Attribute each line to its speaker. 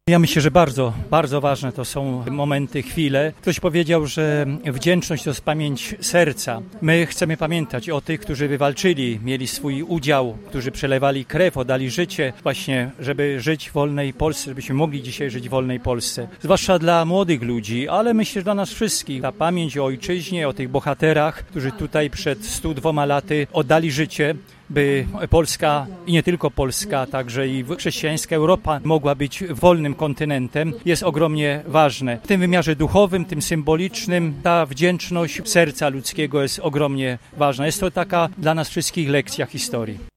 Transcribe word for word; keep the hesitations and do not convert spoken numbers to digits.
Speaker 1: Ja myślę, że bardzo, bardzo ważne to są momenty, chwile. Ktoś powiedział, że wdzięczność to jest pamięć serca. My chcemy pamiętać o tych, którzy wywalczyli, mieli swój udział, którzy przelewali krew, oddali życie właśnie, żeby żyć w wolnej Polsce, żebyśmy mogli dzisiaj żyć w wolnej Polsce. Zwłaszcza dla młodych ludzi, ale myślę, że dla nas wszystkich. Ta pamięć o ojczyźnie, o tych bohaterach, którzy tutaj przed stu dwoma laty oddali życie, by Polska i nie tylko Polska, także i chrześcijańska Europa mogła być wolnym kontynentem, jest ogromnie ważne. W tym wymiarze duchowym, tym symbolicznym, ta wdzięczność serca ludzkiego jest ogromnie ważna. Jest to taka dla nas wszystkich lekcja historii.